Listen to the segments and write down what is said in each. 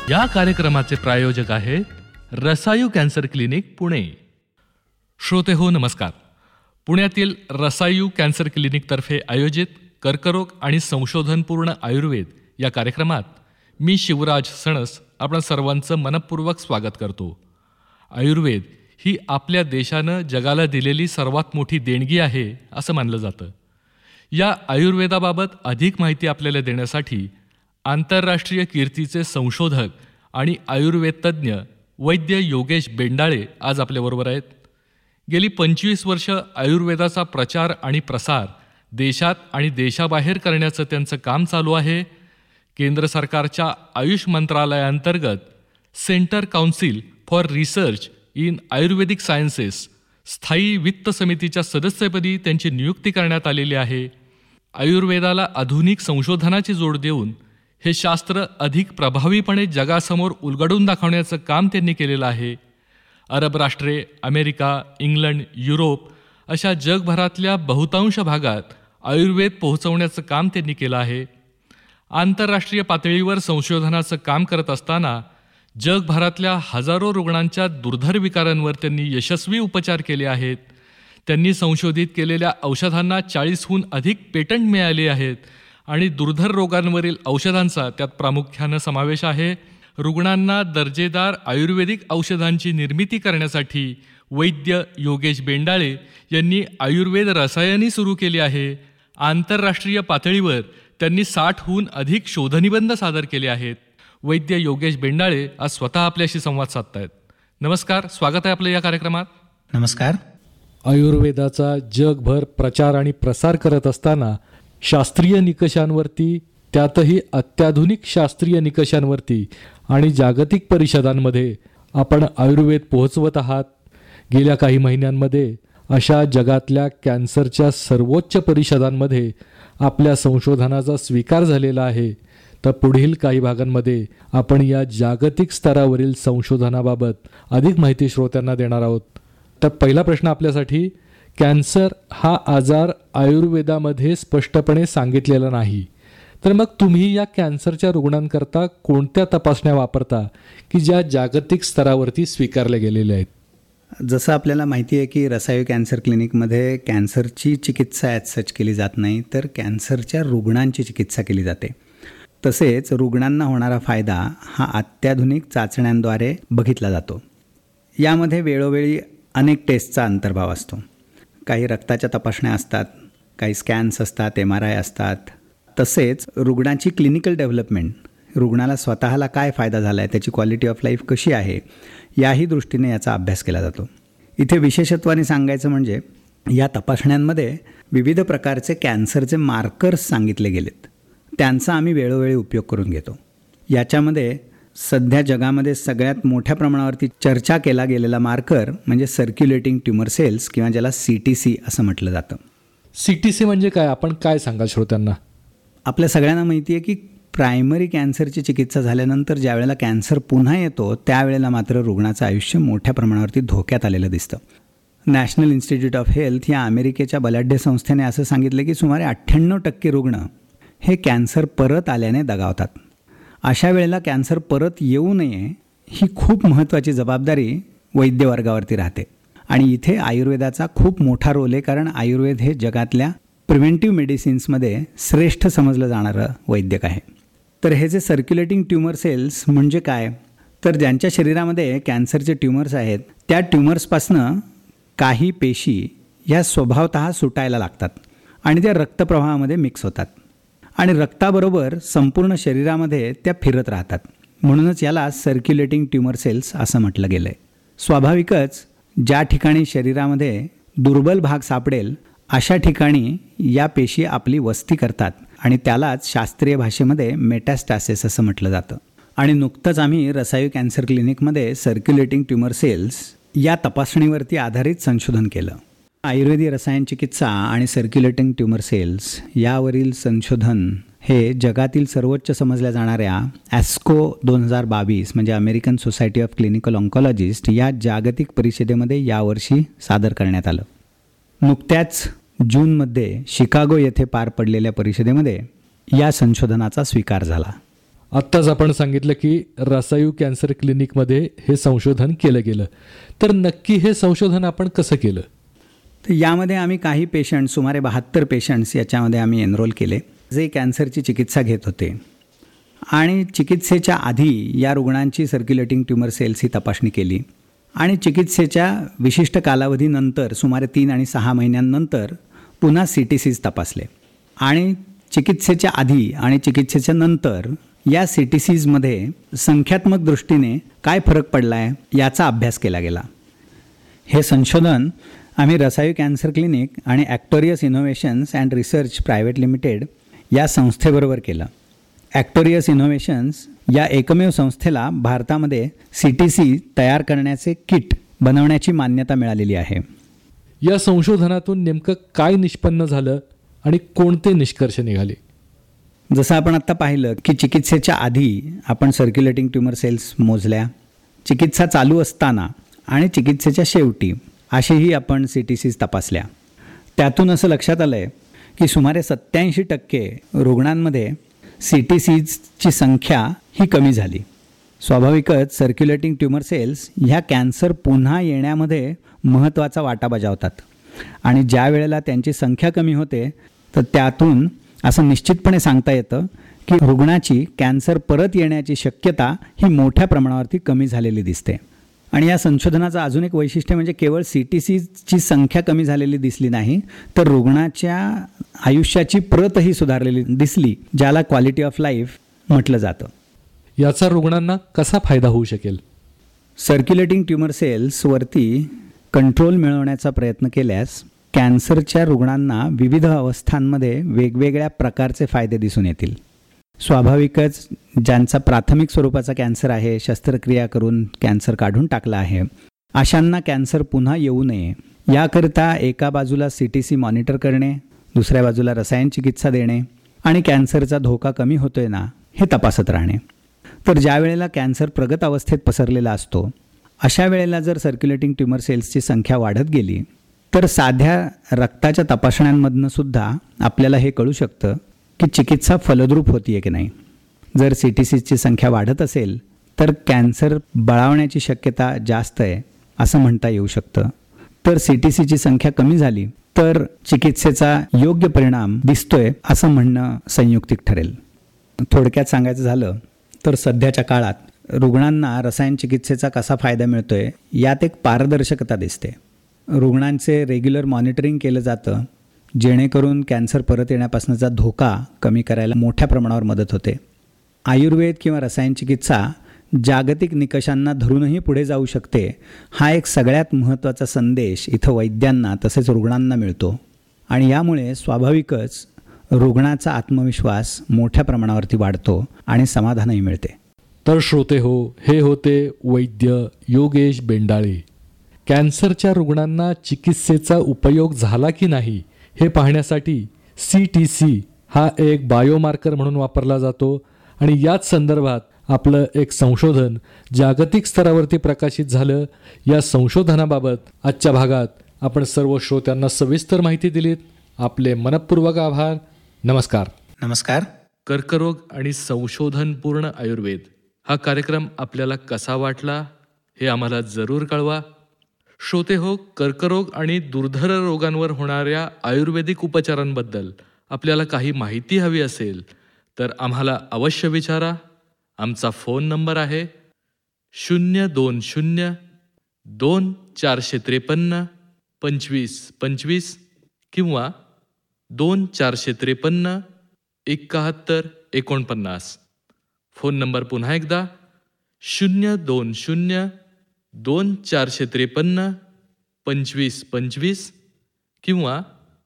या कार्यक्रमाचे प्रायोजक आहेत रसायू कॅन्सर क्लिनिक पुणे. श्रोते हो नमस्कार. पुण्यातील रसायू कॅन्सर क्लिनिकतर्फे आयोजित कर्करोग आणि संशोधनपूर्ण आयुर्वेद या कार्यक्रमात मी शिवराज सणस आपण सर्वांचं मनपूर्वक स्वागत करतो. आयुर्वेद ही आपल्या देशानं जगाला दिलेली सर्वात मोठी देणगी आहे असं मानलं जातं. या आयुर्वेदाबाबत अधिक माहिती आपल्याला देण्यासाठी आंतरराष्ट्रीय कीर्तीचे संशोधक आणि आयुर्वेद तज्ज्ञ वैद्य योगेश बेंडाळे आज आपल्याबरोबर आहेत. गेली 25 वर्ष आयुर्वेदाचा प्रचार आणि प्रसार देशात आणि देशाबाहेर करण्याचं त्यांचं काम चालू आहे. केंद्र सरकारच्या आयुष मंत्रालयाअंतर्गत centre council for research in Ayurvedic sciences स्थायी वित्त समितीच्या सदस्यपदी त्यांची नियुक्ती करण्यात आलेली आहे. आयुर्वेदाला आधुनिक संशोधनाची जोड देऊन हे शास्त्र अधिक प्रभावीपणे जगासमोर उलगडून दाखवण्याचं काम त्यांनी केलेलं आहे. अरब राष्ट्रे, अमेरिका, इंग्लंड, युरोप अशा जगभरातल्या बहुतांश भागात आयुर्वेद पोहोचवण्याचं काम त्यांनी केलं आहे. आंतरराष्ट्रीय पातळीवर संशोधनाचं काम करत असताना जगभरातल्या हजारो रुग्णांच्या दुर्धर विकारांवर त्यांनी यशस्वी उपचार केले आहेत. त्यांनी संशोधित केलेल्या औषधांना 40हून अधिक पेटंट मिळाले आहेत आणि दुर्धर रोगांवरील औषधांचा त्यात प्रामुख्यानं समावेश आहे. रुग्णांना दर्जेदार आयुर्वेदिक औषधांची निर्मिती करण्यासाठी वैद्य योगेश बेंडाळे यांनी आयुर्वेद रसायनी सुरू केली आहे. आंतरराष्ट्रीय पातळीवर त्यांनी 60हून अधिक शोधनिबंध सादर केले आहेत. वैद्य योगेश बेंडाळे आज स्वतः आपल्याशी संवाद साधतायत. नमस्कार, स्वागत आहे आपलं या कार्यक्रमात. नमस्कार. आयुर्वेदाचा जगभर प्रचार आणि प्रसार करत असताना शास्त्रीय निकषांवरती, त्यातही अत्याधुनिक शास्त्रीय निकषांवरती आणि जागतिक परिषदांमध्ये आपण आयुर्वेद पोहोचवत आहात. गेल्या काही महिन्यांमध्ये अशा जगातल्या कॅन्सरच्या सर्वोच्च परिषदांमध्ये आपल्या संशोधनाचा स्वीकार झालेला आहे. तर पुढील काही भागांमध्ये आपण या जागतिक स्तरावरील संशोधनाबाबत अधिक माहिती श्रोत्यांना देणार आहोत. तर पहिला प्रश्न आपल्यासाठी, कॅन्सर हा आजार आयुर्वेदामध्ये स्पष्टपणे सांगितलेला नाही, तर मग तुम्ही या कॅन्सरच्या रुग्णांकरता कोणत्या तपासण्या वापरता की ज्या जागतिक स्तरावरती स्वीकारल्या गेलेल्या आहेत? जसं आपल्याला माहिती आहे की रसायू कॅन्सर क्लिनिकमध्ये कॅन्सरची चिकित्सा ॲज सच केली जात नाही, तर कॅन्सरच्या रुग्णांची चिकित्सा केली जाते. तसेच रुग्णांना होणारा फायदा हा अत्याधुनिक चाचण्यांद्वारे बघितला जातो. यामध्ये वेळोवेळी अनेक टेस्टचा अंतर्भाव असतो. काही रक्ताच्या तपासण्या असतात, काही स्कॅन्स असतात, MRI असतात. तसेच रुग्णाची क्लिनिकल डेव्हलपमेंट, रुग्णाला स्वतःला काय फायदा झाला आहे, त्याची क्वालिटी ऑफ लाईफ कशी आहे, याही दृष्टीने याचा अभ्यास केला जातो. इथे विशेषत्वाने सांगायचं म्हणजे या तपासण्यांमध्ये विविध प्रकारचे कॅन्सरचे मार्कर्स सांगितले गेलेत. त्यांचा आम्ही वेळोवेळी उपयोग करून घेतो. याच्यामध्ये सध्या जगामध्ये सगळ्यात मोठ्या प्रमाणावरती चर्चा केला गेलेला मार्कर म्हणजे सर्क्युलेटिंग ट्यूमर सेल्स किंवा ज्याला CTC असं म्हटलं जातं. CTC म्हणजे काय, आपण काय सांगाल श्रोत्यांना? आपल्या सगळ्यांना माहिती आहे की प्रायमरी कॅन्सरची चिकित्सा झाल्यानंतर ज्या वेळेला कॅन्सर पुन्हा येतो त्यावेळेला मात्र रुग्णाचं आयुष्य मोठ्या प्रमाणावरती धोक्यात आलेलं दिसतं. नॅशनल इन्स्टिट्यूट ऑफ हेल्थ या अमेरिकेच्या बलाढ्य संस्थेने असं सांगितलं की सुमारे 98% रुग्ण हे कॅन्सर परत आल्याने दगावतात. अशा वेळेला कॅन्सर परत येऊ नये ही खूप महत्त्वाची जबाबदारी वैद्यवर्गावरती राहते आणि इथे आयुर्वेदाचा खूप मोठा रोल आहे, कारण आयुर्वेद हे जगातल्या प्रिव्हेंटिव्ह मेडिसिन्समध्ये श्रेष्ठ समजलं जाणारं वैद्यक आहे. तर हे जे सर्क्युलेटिंग ट्यूमर सेल्स म्हणजे काय, तर ज्यांच्या शरीरामध्ये कॅन्सरचे ट्यूमर्स आहेत त्या ट्यूमर्सपासनं काही पेशी ह्या स्वभावतः सुटायला लागतात आणि त्या रक्तप्रवाहामध्ये मिक्स होतात आणि रक्ताबरोबर संपूर्ण शरीरामध्ये त्या फिरत राहतात. म्हणूनच याला सर्क्युलेटिंग ट्यूमर सेल्स असं म्हटलं गेलं आहे. स्वाभाविकच ज्या ठिकाणी शरीरामध्ये दुर्बल भाग सापडेल अशा ठिकाणी या पेशी आपली वस्ती करतात आणि त्यालाच शास्त्रीय भाषेमध्ये मेटास्टॅसिस असं म्हटलं जातं. आणि नुकतंच आम्ही रसायू कॅन्सर क्लिनिकमध्ये सर्क्युलेटिंग ट्यूमर सेल्स या तपासणीवरती आधारित संशोधन केलं. आयुर्वेदी रसायन चिकित्सा आणि सर्क्युलेटिंग ट्यूमर सेल्स यावरील संशोधन हे जगातील सर्वोच्च समजल्या जाणाऱ्या ASCO 2022 म्हणजे American society of clinical oncologist या जागतिक परिषदेमध्ये यावर्षी सादर करण्यात आलं. नुकत्याच जूनमध्ये शिकागो येथे पार पडलेल्या परिषदेमध्ये या संशोधनाचा स्वीकार झाला. आत्ताच आपण सांगितलं की रसायू कॅन्सर क्लिनिकमध्ये हे संशोधन केलं गेलं, तर नक्की हे संशोधन आपण कसं केलं? तर यामध्ये आम्ही काही पेशंट्स, सुमारे 72 पेशंट्स याच्यामध्ये आम्ही एनरोल केले, जे कॅन्सरची चिकित्सा घेत होते. आणि चिकित्सेच्या आधी या रुग्णांची सर्क्युलेटिंग ट्यूमर सेल्स ही तपासणी केली आणि चिकित्सेच्या विशिष्ट कालावधीनंतर सुमारे 3 आणि 6 महिन्यांनंतर पुन्हा CTCs तपासले. आणि चिकित्सेच्या आधी आणि चिकित्सेच्या नंतर या CTCsमध्ये संख्यात्मक दृष्टीने काय फरक पडला आहे याचा अभ्यास केला गेला. हे संशोधन आम्ही रसायू कॅन्सर क्लिनिक आणि Actorius innovations and research private limited या संस्थेबरोबर केलं. ॲक्टोरियस इनोव्हेशन्स या एकमेव संस्थेला भारतामध्ये CTC तयार करण्याचे किट बनवण्याची मान्यता मिळालेली आहे. या संशोधनातून नेमकं काय निष्पन्न झालं आणि कोणते निष्कर्ष निघाले? जसं आपण आत्ता पाहिलं की चिकित्सेच्या आधी आपण सर्क्युलेटिंग ट्यूमर सेल्स मोजल्या, चिकित्सा चालू असताना आणि चिकित्सेच्या शेवटी असेही आपण CTCs तपासल्या. त्यातून असं लक्षात आलं आहे की सुमारे 87% रुग्णांमध्ये CTCsची संख्या ही कमी झाली. स्वाभाविकच सर्क्युलेटिंग ट्यूमर सेल्स ह्या कॅन्सर पुन्हा येण्यामध्ये महत्त्वाचा वाटा बजावतात आणि ज्या वेळेला त्यांची संख्या कमी होते तर त्यातून असं निश्चितपणे सांगता येतं की रुग्णाची कॅन्सर परत येण्याची शक्यता ही मोठ्या प्रमाणावरती कमी झालेली दिसते. आणि या संशोधनाचं अजून एक वैशिष्ट्य म्हणजे केवळ CTCची संख्या कमी झालेली दिसली नाही, तर रुग्णाच्या आयुष्याची प्रतही सुधारलेली दिसली, ज्याला क्वालिटी ऑफ लाईफ म्हटलं जातं. याचा रुग्णांना कसा फायदा होऊ शकेल? सर्क्युलेटिंग ट्यूमर सेल्सवरती कंट्रोल मिळवण्याचा प्रयत्न केल्यास कॅन्सरच्या रुग्णांना विविध अवस्थांमध्ये वेगवेगळ्या प्रकारचे फायदे दिसून येतील. स्वाभाविकच ज्यांचा प्राथमिक स्वरूपाचा कॅन्सर आहे, शस्त्रक्रिया करून कॅन्सर काढून टाकला आहे, अशांना कॅन्सर पुन्हा येऊ नये याकरिता एका बाजूला CTC मॉनिटर करणे, दुसऱ्या बाजूला रसायन चिकित्सा देणे आणि कॅन्सरचा धोका कमी होतोय ना हे तपासत राहणे. तर ज्या वेळेला कॅन्सर प्रगत अवस्थेत पसरलेला असतो अशा वेळेला जर सर्क्युलेटिंग ट्यूमर सेल्सची संख्या वाढत गेली तर साध्या रक्ताच्या तपासण्यांमधनं सुद्धा आपल्याला हे कळू शकतं की चिकित्सा फलद्रूप होतीये की नाही. जर CTCची संख्या वाढत असेल तर कॅन्सर बळावण्याची शक्यता जास्त आहे असं म्हणता येऊ शकतं. तर CTCची संख्या कमी झाली तर चिकित्सेचा योग्य परिणाम दिसतोय असं म्हणणं संयुक्तिक ठरेल. थोडक्यात सांगायचं झालं तर सध्याच्या काळात रुग्णांना रसायन चिकित्सेचा कसा फायदा मिळतोय यात एक पारदर्शकता दिसते. रुग्णांचे रेग्युलर मॉनिटरिंग केलं जातं जेणेकरून कॅन्सर परत येण्यापासूनचा धोका कमी करायला मोठ्या प्रमाणावर मदत होते. आयुर्वेद किंवा रसायन चिकित्सा जागतिक निकषांना धरूनही पुढे जाऊ शकते, हा एक सगळ्यात महत्त्वाचा संदेश इथं वैद्यांना तसेच रुग्णांना मिळतो. आणि यामुळे स्वाभाविकच रुग्णाचा आत्मविश्वास मोठ्या प्रमाणावरती वाढतो आणि समाधानही मिळते. तर श्रोते हो, हे होते वैद्य योगेश बेंडाळे. कॅन्सरच्या रुग्णांना चिकित्सेचा उपयोग झाला की नाही हे पाहण्यासाठी CTC हा एक बायोमार्कर म्हणून वापरला जातो आणि याच संदर्भात आपलं एक संशोधन जागतिक स्तरावरती प्रकाशित झालं. या संशोधनाबाबत आजच्या भागात आपण सर्व श्रोत्यांना सविस्तर माहिती दिलीत. आपले मनपूर्वक आभार. नमस्कार. नमस्कार. कर्करोग आणि संशोधनपूर्ण आयुर्वेद हा कार्यक्रम आपल्याला कसा वाटला हे आम्हाला जरूर कळवा. श्रोते हो, कर्करोग आणि दुर्धर रोगांवर होणाऱ्या आयुर्वेदिक उपचारांबद्दल आपल्याला काही माहिती हवी असेल तर आम्हाला अवश्य विचारा. आमचा फोन नंबर आहे 02024532525 किंवा 24537149. फोन नंबर पुन्हा एकदा 02024532525 किंवा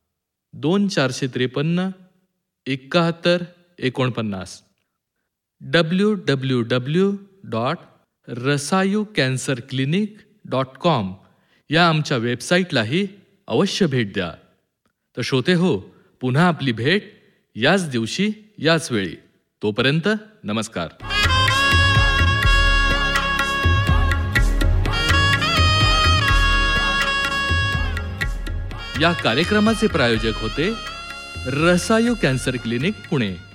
24537149. www.rasayucancerclinic.com या आमच्या वेबसाईटलाही अवश्य भेट द्या. तर श्रोते हो, पुन्हा आपली भेट याच दिवशी याच वेळी. तोपर्यंत नमस्कार. या कार्यक्रमाचे प्रायोजक होते रसायू कॅन्सर क्लिनिक पुणे.